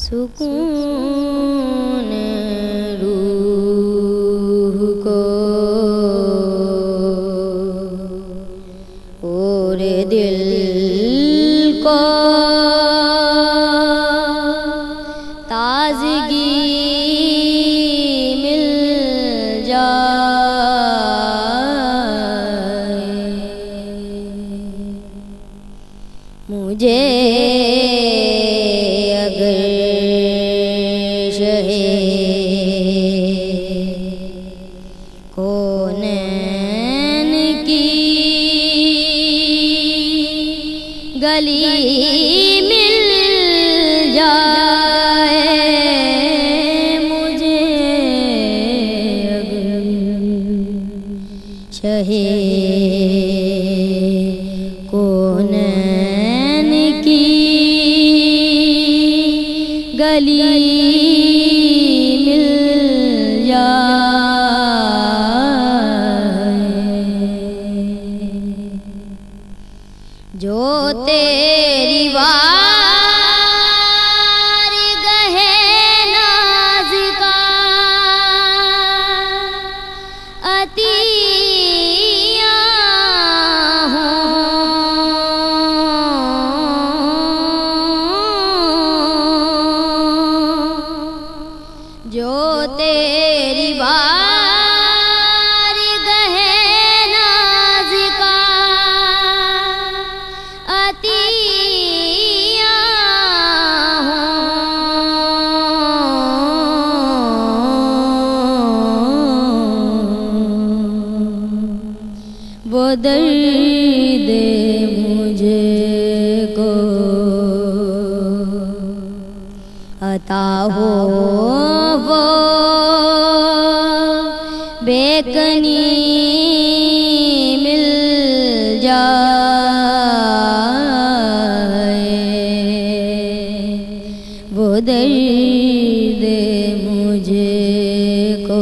सुकून रूह को और दिल को ताज़गी मिल जाए। मुझे अगर शहे कौनैन की गली मिल जाए, मुझे अगर शहे कौनैन की गली मिल जाए। जो तेरी वार गहे नाज़ का अतिया जो तेरी वार गहे नाज़ का अतिया वो दर्द मुझे को अता हो, वो बेकनी मिल जाए। वो दर्द मुझे को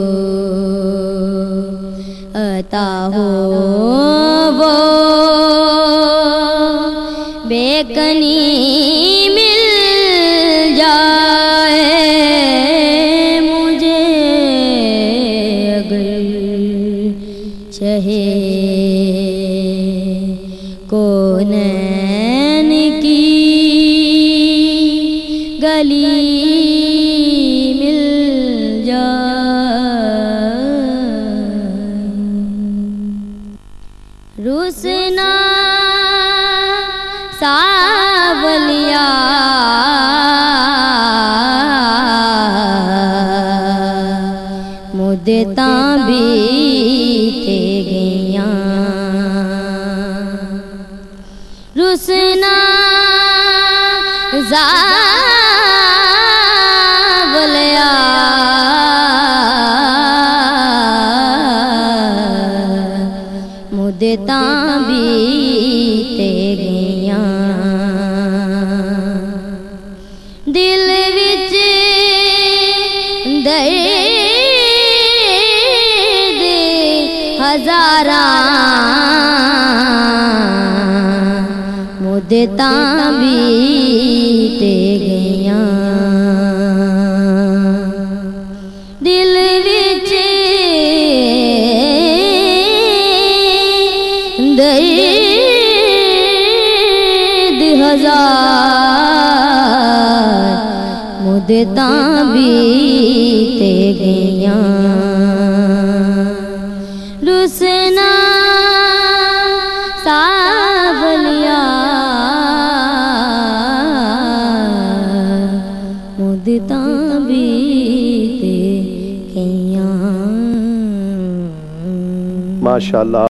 अता हो, वो बेकनी मिल जाए। मुझे अगर शहे कौनैन की गली मिल जाए। रुसना सावलिया मुद्दतां बीते गईयां, रुसना सावलिया मुद्दतां बीते गईयां। दिल विच दर्द हज़ारां मुद्दतां बीते गईयां। दिल विच दर्द हज़ार मुद्दतां बीते गईयां। रुसना सावलिया मुद्दतां बीते गईयां। माशाअल्लाह।